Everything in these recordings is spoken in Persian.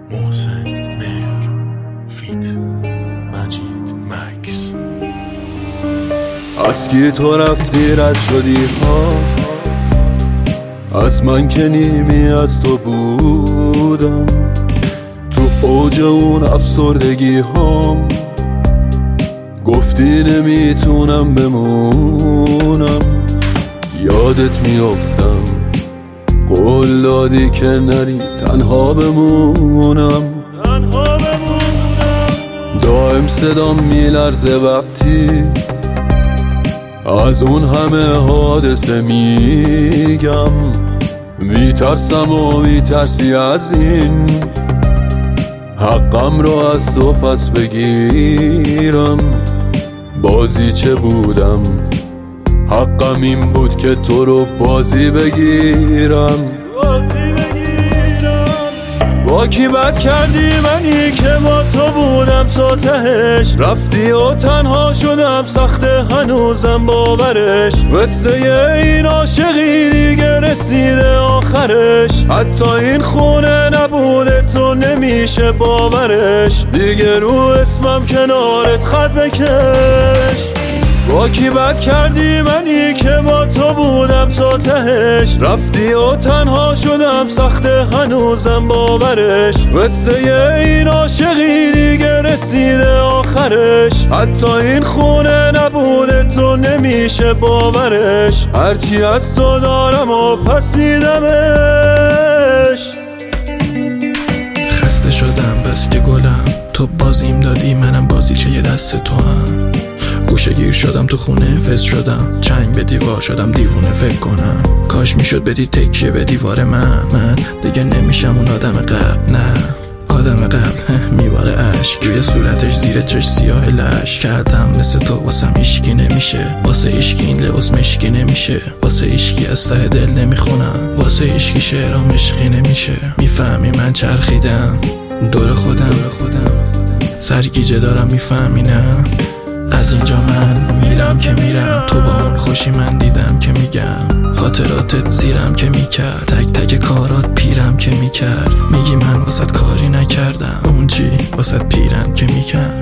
محسن مهر فیت مجید مکس. از کی تو رفتی رد شدی ها، از من که نیمی از تو بودم، تو اوج اون افسردگی هام گفتی نمیتونم بمونم، یادت میافتم قول دادی که نری تنها بمونم. دائم صدام میلرزه وقتی از اون همه حادثه میگم، میترسم و میترسی از این حقم رو از تو پس بگیرم. بازی چه بودم، حقم این بود که تو رو بازی بگیرم. با کی بد کردی منی که با تو بودم تا تهش، رفتی و تنها شدم سخته هنوزم باورش. قصه این عاشقی دیگه رسیده آخرش، حتی این خونه نبوده تو نمیشه باورش. دیگه رو اسمم کنارت خط بکش. با کی بد کردی منی که با تو بودم تا تهش، رفتی و تنها شدم سخته هنوزم باورش. قصه این عاشقی دیگه رسیده آخرش، حتی این خونه نبوده تو نمیشه باورش. هرچی از تو دارم و پس میدمش. خسته شدم بس که گلم، تو بازیم دادی منم بازیچه یه دست تو هم. گوشه گیر شدم تو خونه فز شدم، چنگ به دیوار شدم دیوونه فکر کنم. کاش میشد بدی تکیه به دیوار من دیگه نمیشم اون آدم قبل. نه آدم قبل میباره عشق روی صورتش، زیر چش سیاه لش کردم. مثل تو واسم ایشکی نمیشه، واسه ایشکی این لباس مشکی نمیشه، واسه ایشکی از ته دل نمیخونم، واسه ایشکی شعرام عشقی نمیشه. میفهمی من چرخیدم دور خودم سرگیجه دارم، میفهمی نه؟ از اینجا من میرم که میرم، تو با اون خوشی من دیدم که میگم. خاطراتت زیرم که میکرد، تک تک کارات پیرم که میکرد. میگی من واسط کاری نکردم، اون چی واسط پیرم که میکرد.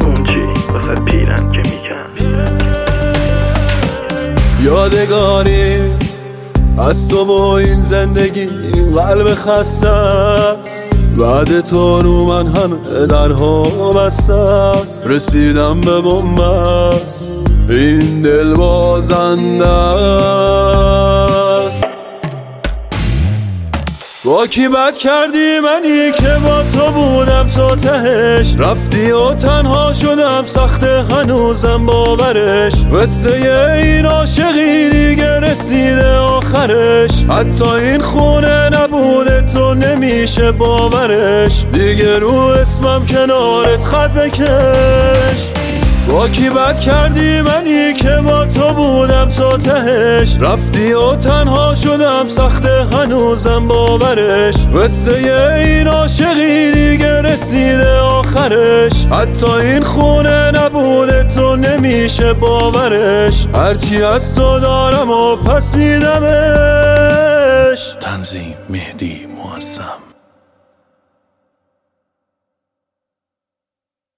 یادگاری از تو با این زندگی، این قلب خسته است. بعد تو رو من همه درها بسته است. رسیدم به بنبست، این دل بازنده است. با کی بد کردی منی که با تو بودم تا تهش، رفتی و تنها شدم سخته هنوزم باورش. قصه این عاشقی دیگه رسیده آخرش، حتی این خونه نبوده تو نمیشه باورش. دیگه رو اسمم کنارت خط بکش. با کی بد کردی منی که با تو بودم تا تهش، رفتی و تنها شدم سخته هنوزم باورش. قصه این عاشقی دیگه رسیده آخرش، حتی این خونه نبوده تو نمیشه باورش. هرچی از تو دارم و پس میدمش. تنظیم مهدی معظم.